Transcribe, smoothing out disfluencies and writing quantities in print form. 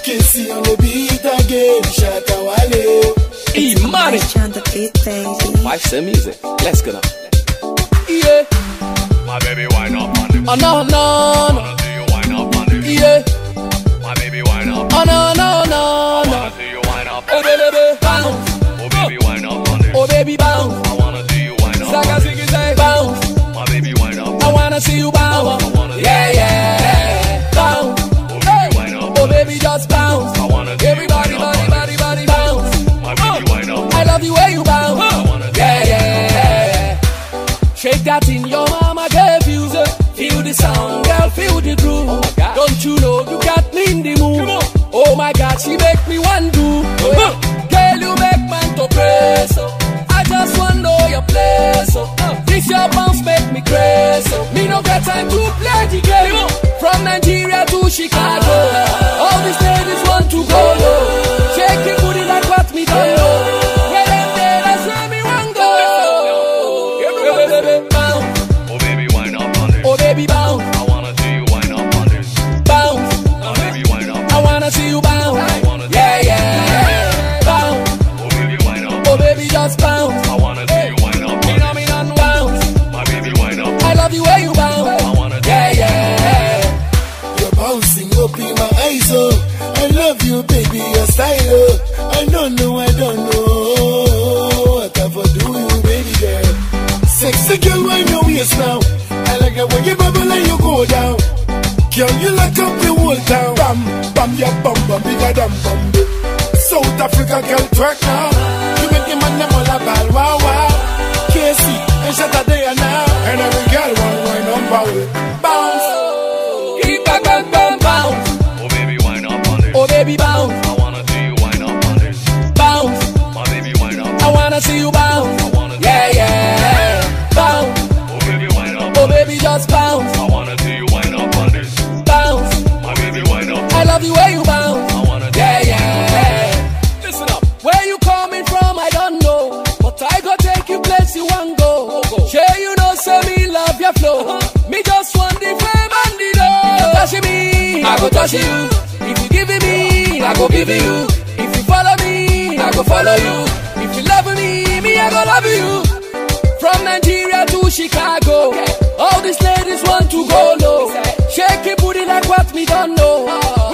Kissy on the beat again, Shatta Wale. E-Money. On the beat, baby. Why send music? Let's go now. Yeah. My baby, wind up on this. Oh no, no, no. Wanna see you wind up on this. Yeah. My baby, wind up. Oh no, no, no, no. Wanna see you wind up. Oh baby, bounce. Oh baby, wind up on this. Oh baby, bounce. I wanna see you wind up. Saga ziggy say bounce. My baby, wind up. I wanna see you bounce. Yeah, yeah. Bounce. Oh baby, wind up. Oh baby, just bounce. I wanna see Everybody, you wind body, up. body, body, bounce. My baby, wind up. I love the way you bounce. I wanna see Yeah, you yeah. Shake that in your mama gave you. Feel the sound, girl, feel the groove. Don't you know you got me in the mood? Oh my God, she make me want to. Girl, you make man to praise. I just want to know your place. This your bounce make me crazy. Me no get time to play the game. From Nigeria to Chicago, all these ladies want to go low. Shake your booty like what me don't know. Where them there, that's where me want go. Baby, bounce. Oh baby, wind up on this. Oh baby, bounce. I wanna see you wind up on this. Bounce. My baby, wind up. I wanna see you bounce. Yeah, yeah. Bounce. Oh baby, wind up. Oh baby, just bounce. I wanna see you wind up. Me no bounce. My baby, wind up. I love the way you bounce. I wanna see Yeah, yeah. You're bouncing up in my eyes, oh. I love you, baby, your style, oh. I don't know what I for do you, baby girl. Sexy girl, wind your waist now. I like it when you bubble and you go down. Girl, you lock up the whole town. Bam, bam, your bum, bum, bigger than bum. South Africa girl, twerk now. You make the man them all a ball, wow, wow. Casey, and Shatta there now. And every girl want wine on bowl. Bounce. Keep back, back, back, bounce. Oh baby, wind up on this. Oh baby, bounce. I wanna see you wind up on this. Bounce. My baby, wind up. I wanna see you bounce. I wanna see Yeah, yeah. Bounce. Oh baby, wind up. Oh baby, just bounce. I wanna see you wind up on this. Bounce. My baby, wind up. I love the way you bounce. I wanna see Yeah, you wind up. yeah. Listen up. Where you coming from, I don't know. But I go take you place you want go. Sure you know, say me love your flow. Me just want the fame and the dough. Touch me, I go touch you. If you give me, I go give you. If you follow me, I go follow you. If you love me, I go love you. From Nigeria to Chicago, all these ladies want to go low. Shake your booty like what me don't know.